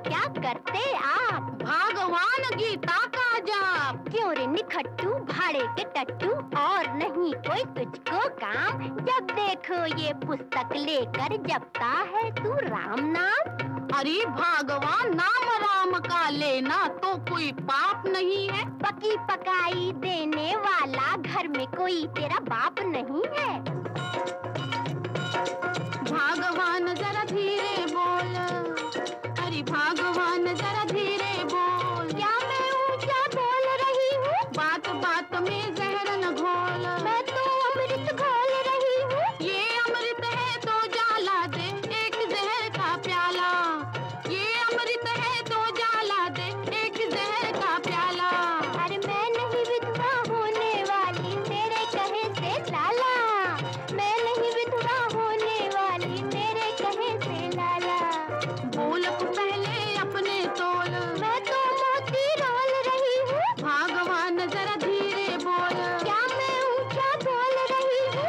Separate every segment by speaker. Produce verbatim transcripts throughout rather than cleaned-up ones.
Speaker 1: क्या करते आप?
Speaker 2: भगवान गीता का जाप।
Speaker 1: क्यों रे निखट्टू भाड़े के टट्टू, और नहीं कोई तुझको काम? जब देखो ये पुस्तक लेकर जपता है तू राम नाम।
Speaker 2: अरे भगवान नाम राम का लेना तो कोई पाप नहीं है।
Speaker 1: पकी पकाई देने वाला घर में कोई तेरा बाप नहीं है।
Speaker 2: भगवान जरा धीरे बोल, अरे भगवान जरा धीरे बोल।
Speaker 1: क्या मैं ऊंचा बोल रही हूँ?
Speaker 2: बात बात में जहर न घोल।
Speaker 1: मैं तो अमृत घोल रही हूँ।
Speaker 2: ये अमृत है तो जाला दे एक जहर का प्याला। ये अमृत है तो जाला दे एक जहर का प्याला।
Speaker 1: अरे मैं नहीं विधवा होने वाली तेरे कहे से लाला। मैं नहीं विधवा होने वाली तेरे कहे से लाला।
Speaker 2: बोल तू पहले अपने तोल।
Speaker 1: मैं तो मोती रोल रही हूँ।
Speaker 2: भगवान जरा धीरे बोल।
Speaker 1: क्या मैं ऊंचा बोल रही हूँ?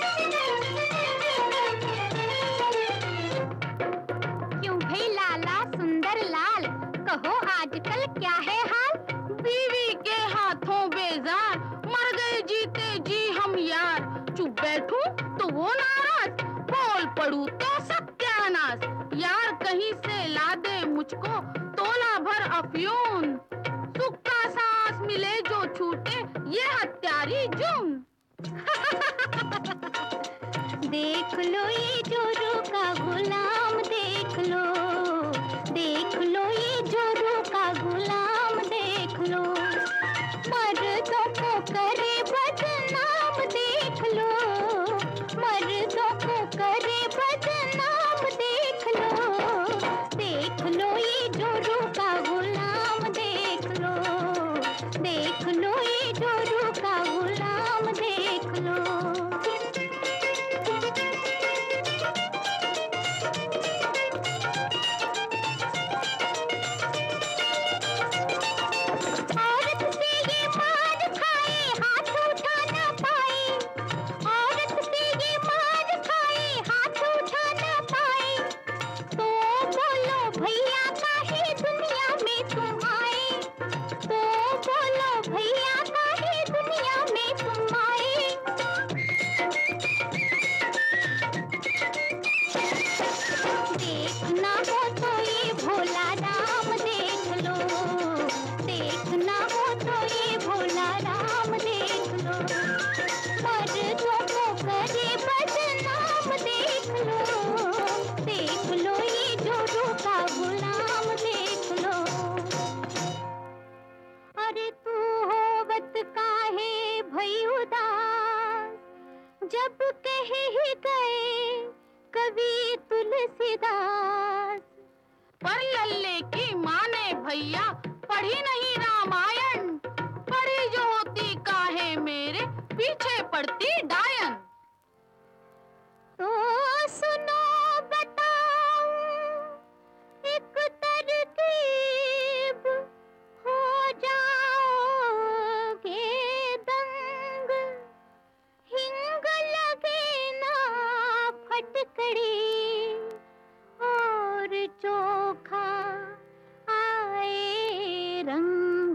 Speaker 1: क्यों भाई लाला सुंदर लाल, कहो आजकल क्या है हाल?
Speaker 2: बीवी के हाथों बेजार, मर गए जीते जी हम यार। चुप बैठूं तो वो नाराज, बोल पड़ू तो सत्यानाश। यार कहीं से ला दे मुझको तोला भर अफयून। सुख का सांस मिले जो छूटे ये हत्यारी जुर्म।
Speaker 1: देख लो ये जोरू का गुलाम, देख लो देख लो ये जोरू का गुलाम, देख लो मर्दों को करे बदनाम, देख लो मर्दों को करे बदनाम, देख लो देख लो ये जोरू का गुलाम, देख लो देख लो ये जोरू का गुलाम, देख लो। औरत से ये मार खाए हाथ उठा ना पाए, औरत से ये मार खाए हाथ उठा ना पाए। तो बोलो भैया काहे दुनिया में तुम आए, तो बोलो भैया काहे दुनिया में तुम आए। देखना हो तो ये भोला राम देख लो, देखना हो तो ये भोला राम देख लो। मर्दों को करे बदनाम, देख लो देख लो ये जोरू का गुलाम, देख लो। अरे तू होवत काहे भई उदास, जब कहे ही गए कवि तुलसीदास।
Speaker 2: पर लल्ले की माँ ने भैया पढ़ी नहीं रामायण, पढ़ी जो होती काहे मेरे पीछे पड़ती डायन।
Speaker 1: तो सुनो बताऊं एक तरकीब, हो जाओगे दंग। हिंग लगे ना फटकड़ी और चोखा आए रंग।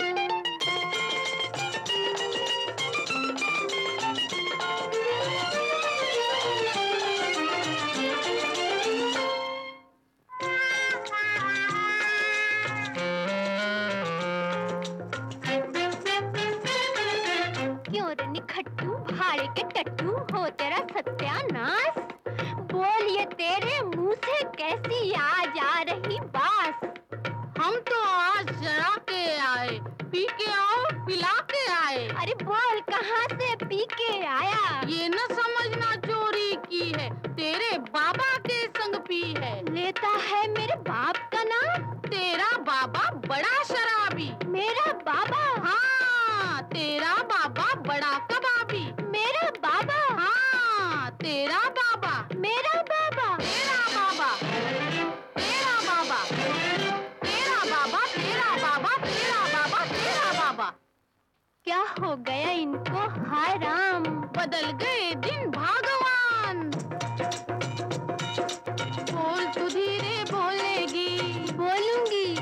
Speaker 1: क्यों रे निखट्टू भाड़े के टट्टू, हो तेरा सत्यानाश। बोल ये तेरे मुंह से कैसी आज आ रही बात?
Speaker 2: हम तो आज जरा के आए, पी के और पिला के आए।
Speaker 1: अरे बोल कहाँ से पी के आया?
Speaker 2: ये न समझना चोरी की है, तेरे बाबा के संग पी है।
Speaker 1: लेता है मेरे बाप का नाम?
Speaker 2: तेरा बाबा बड़ा शराबी।
Speaker 1: मेरा बाबा?
Speaker 2: हाँ तेरा बाबा बड़ा कबाबी।
Speaker 1: मेरा बाबा?
Speaker 2: हाँ तेरा बाबा।
Speaker 1: मेरा बाबा?
Speaker 2: तेरा बाबा तेरा बाबा तेरा बाबा तेरा बाबा तेरा बाबा तेरा बाबा।
Speaker 1: क्या हो गया इनको हाय राम?
Speaker 2: बदल गए दिन भगवान। बोल तू धीरे बोलेगी?
Speaker 1: बोलूंगी।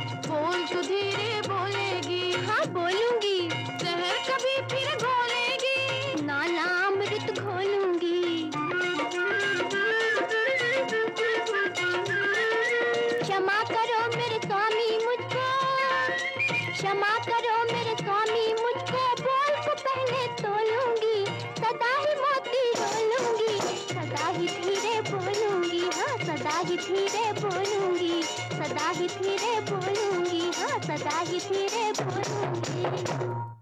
Speaker 1: सदा ही धीरे बोलूंगी, हाँ सदा ही धीरे बोलूंगी, सदा ही धीरे बोलूंगी, हाँ सदा ही धीरे बोलूंगी।